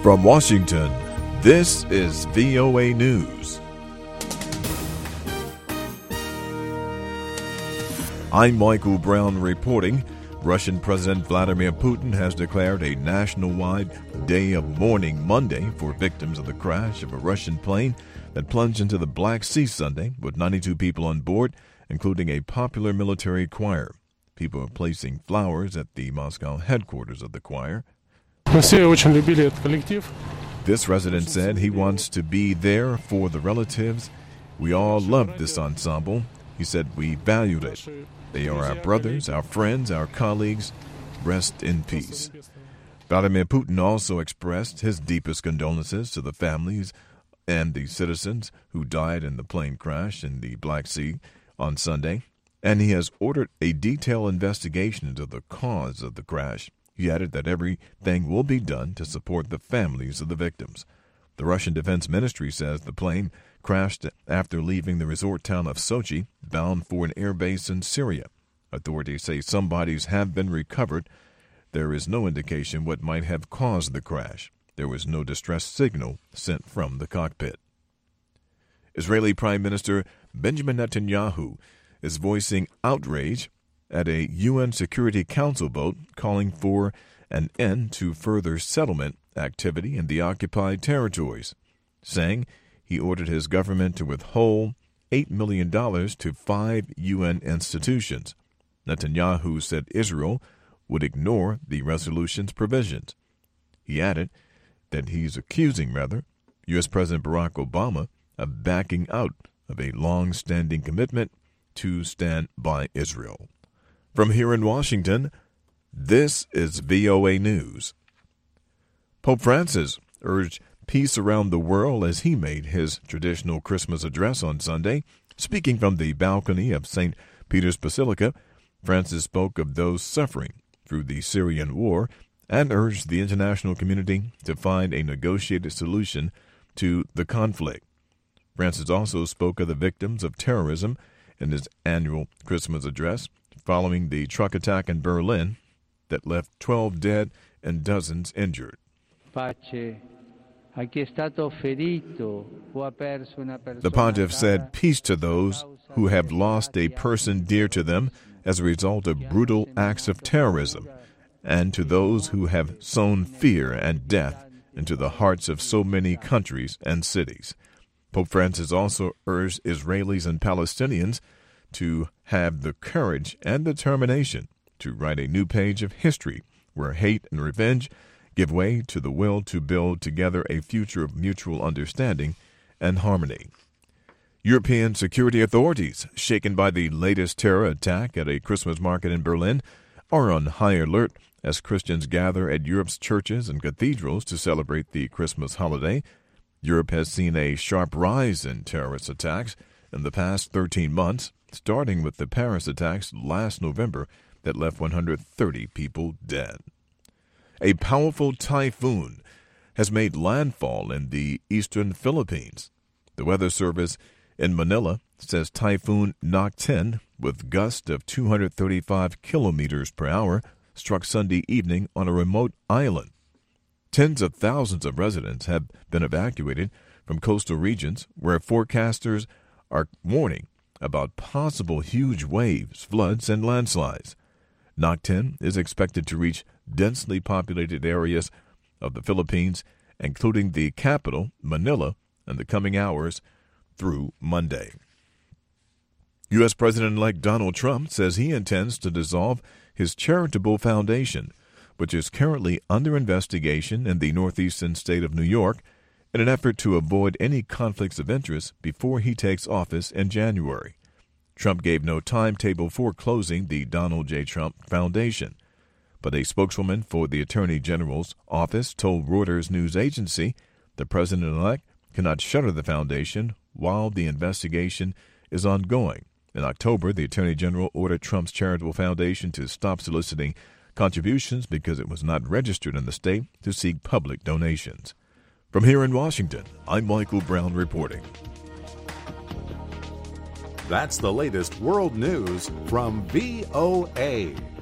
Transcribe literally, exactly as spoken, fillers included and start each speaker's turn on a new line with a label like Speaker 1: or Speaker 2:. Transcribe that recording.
Speaker 1: From Washington, this is V O A News. I'm Michael Brown reporting. Russian President Vladimir Putin has declared a nationwide day of mourning Monday for victims of the crash of a Russian plane that plunged into the Black Sea Sunday with ninety-two people on board, including a popular military choir. People are placing flowers at the Moscow headquarters of the choir. This resident said he wants to be there for the relatives. We all loved this ensemble. He said we valued it. They are our brothers, our friends, our colleagues. Rest in peace. Vladimir Putin also expressed his deepest condolences to the families and the citizens who died in the plane crash in the Black Sea on Sunday, and he has ordered a detailed investigation into the cause of the crash. He added that everything will be done to support the families of the victims. The Russian Defense Ministry says the plane crashed after leaving the resort town of Sochi, bound for an air base in Syria. Authorities say some bodies have been recovered. There is no indication what might have caused the crash. There was no distress signal sent from the cockpit. Israeli Prime Minister Benjamin Netanyahu is voicing outrage at a U N Security Council vote calling for an end to further settlement activity in the occupied territories, saying he ordered his government to withhold eight million dollars to five U N institutions. Netanyahu said Israel would ignore the resolution's provisions. He added that he's accusing, rather, U S President Barack Obama of backing out of a long-standing commitment to stand by Israel. From here in Washington, this is V O A News. Pope Francis urged peace around the world as he made his traditional Christmas address on Sunday. Speaking from the balcony of Saint Peter's Basilica, Francis spoke of those suffering through the Syrian war and urged the international community to find a negotiated solution to the conflict. Francis also spoke of the victims of terrorism in his annual Christmas address, following the truck attack in Berlin that left twelve dead and dozens injured. The pontiff said peace to those who have lost a person dear to them as a result of brutal acts of terrorism, and to those who have sown fear and death into the hearts of so many countries and cities. Pope Francis also urged Israelis and Palestinians to have the courage and determination to write a new page of history where hate and revenge give way to the will to build together a future of mutual understanding and harmony. European security authorities, shaken by the latest terror attack at a Christmas market in Berlin, are on high alert as Christians gather at Europe's churches and cathedrals to celebrate the Christmas holiday. Europe has seen a sharp rise in terrorist attacks in the past thirteen months, starting with the Paris attacks last November that left one hundred thirty people dead. A powerful typhoon has made landfall in the eastern Philippines. The Weather Service in Manila says Typhoon Noctin, with gusts of two hundred thirty-five kilometers per hour, struck Sunday evening on a remote island. Tens of thousands of residents have been evacuated from coastal regions where forecasters are warning about possible huge waves, floods, and landslides. Noctin is expected to reach densely populated areas of the Philippines, including the capital, Manila, in the coming hours through Monday. U S President-elect Donald Trump says he intends to dissolve his charitable foundation, which is currently under investigation in the northeastern state of New York, in an effort to avoid any conflicts of interest before he takes office in January. Trump gave no timetable for closing the Donald J. Trump Foundation, but a spokeswoman for the Attorney General's office told Reuters news agency the president-elect cannot shutter the foundation while the investigation is ongoing. In October, the Attorney General ordered Trump's charitable foundation to stop soliciting contributions because it was not registered in the state to seek public donations. From here in Washington, I'm Michael Brown reporting.
Speaker 2: That's the latest world news from V O A.